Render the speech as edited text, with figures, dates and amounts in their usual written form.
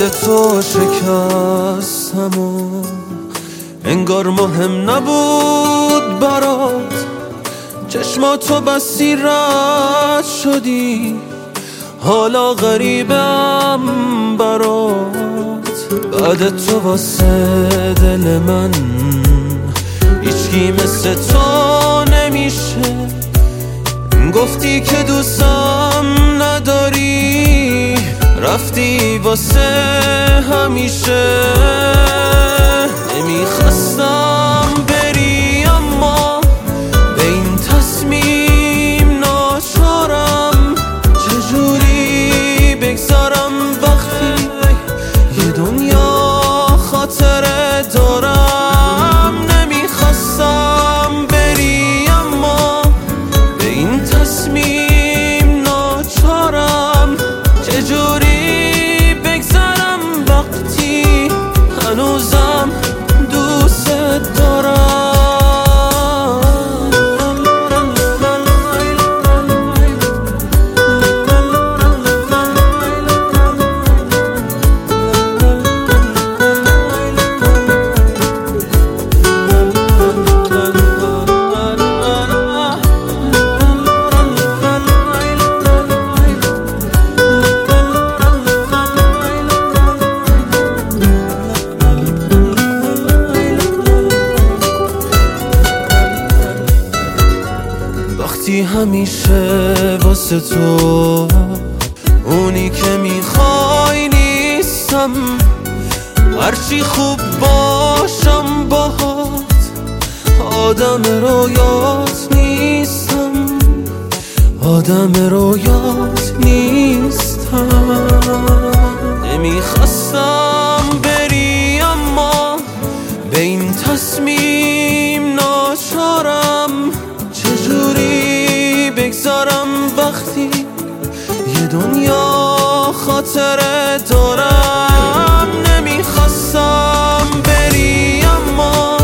بعد تو شکستم و انگار مهم نبود برات، چشماتو بستی رد شدی، حالا غریبم برات. بعد تو واسه دل من هیچکی مثل تو نمیشه، گفتی که دوستم نداری، رفتی واسه همیشه. نمیخواستم بری اما به این تصمیم ناچارم، چجوری بگذارم وقتی یه دنیا خاطره دارم. نمیخواستم بری اما به این تصمیم ناچارم، چجوری بگذارم وقتی هنوزم دوست دارم. وقتی همیشه واسه تو اونی که میخوای نیستم، هرچی خوب باشم باهات آدم رویات نیستم، آدم رویات نیستم. نمیخواستم بری اما به این تصمیم ناچارم، چجوری بگذارم وقتی یه دنیا خاطره دارم. نمیخواستم بری اما